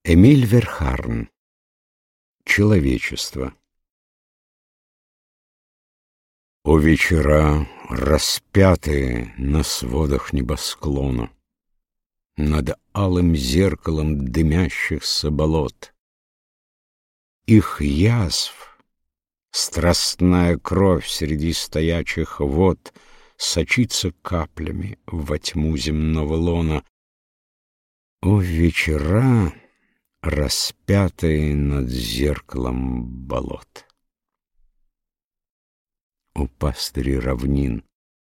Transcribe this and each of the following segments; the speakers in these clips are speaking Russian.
Эмиль Верхарн. Человечество. О вечера, распятые на сводах небосклона, над алым зеркалом дымящихся болот, их язв страстная кровь среди стоячих вод сочится каплями во тьму земного лона. О вечера, распятые над зеркалом болот! О пастыри равнин!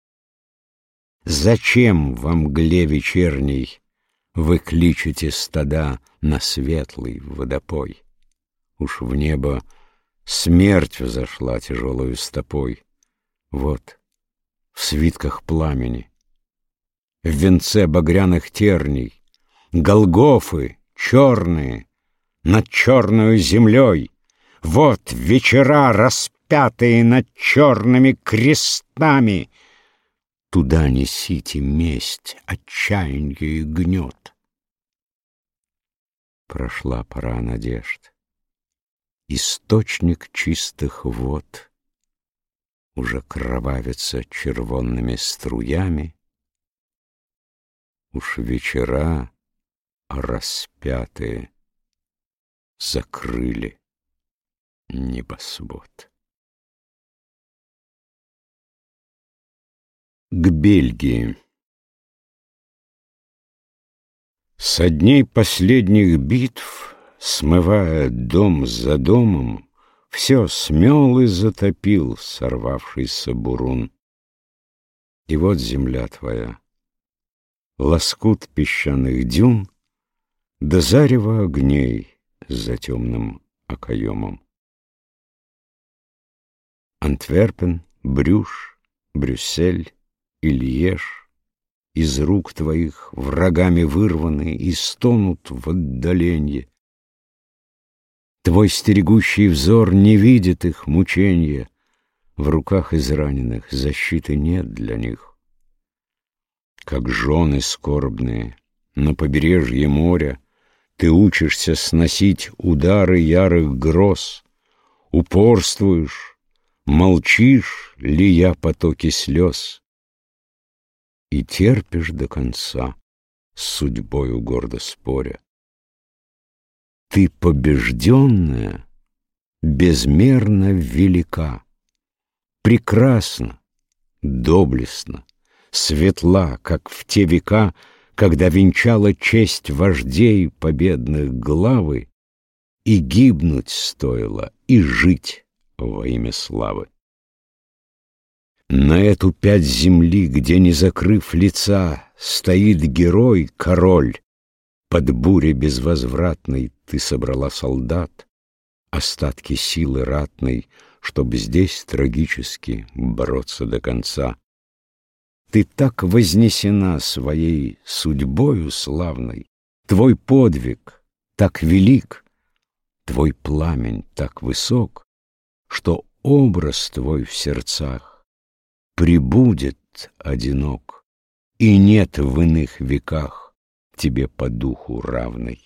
Зачем во мгле вечерней вы кличете стада на светлый водопой? Уж в небо смерть взошла тяжелою стопой. Вот в свитках пламени, в венце багряных терней, Голгофы черные над черною землей. Вот вечера, распятые над черными крестами. Туда несите месть, отчаянье и гнет. Прошла пора надежд. Источник чистых вод уже кровавится червонными струями. Уж вечера распятые закрыли небосвод. К Бельгии. Со дней последних битв, смывая дом за домом, все смел и затопил сорвавшийся бурун. И вот земля твоя, лоскут песчаных дюн, до зарева огней за темным окоемом. Антверпен, Брюш, Брюссель и Льеж из рук твоих врагами вырваны и стонут в отдаленье. Твой стерегущий взор не видит их мученья, в руках израненных защиты нет для них. Как жены скорбные на побережье моря, ты учишься сносить удары ярых гроз, упорствуешь, молчишь, лия потоки слез, и терпишь до конца, с судьбою гордо споря. Ты побежденная, безмерно велика, прекрасна, доблестна, светла, как в те века, когда венчала честь вождей победных главы, и гибнуть стоило, и жить во имя славы. На эту пять земли, где, не закрыв лица, стоит герой, король, под бурей безвозвратной ты собрала солдат, остатки силы ратной, чтоб здесь трагически бороться до конца. Ты так вознесена своей судьбою славной, твой подвиг так велик, твой пламень так высок, что образ твой в сердцах пребудет одинок, и нет в иных веках тебе по духу равной.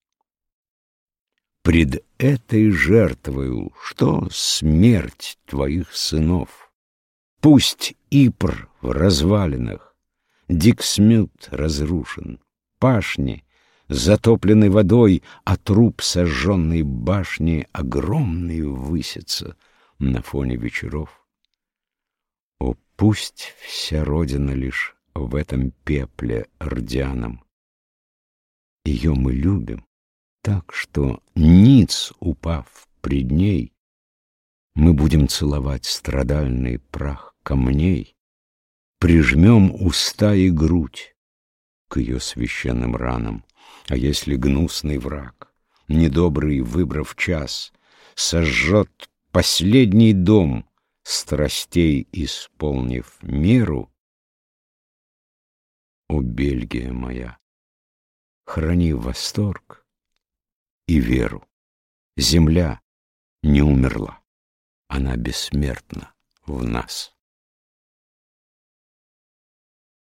Пред этой жертвою что смерть твоих сынов? Пусть Ипр в развалинах, Диксмют разрушен, пашни затоплены водой, а труп сожженной башни огромный высится на фоне вечеров. О, пусть вся родина лишь в этом пепле рдяном. Ее мы любим так, что, ниц упав пред ней, мы будем целовать страдальный прах камней, прижмем уста и грудь к ее священным ранам. А если гнусный враг, недобрый выбрав час, сожжет последний дом, страстей исполнив меру, о, Бельгия моя, храни восторг и веру. Земля не умерла, она бессмертна в нас.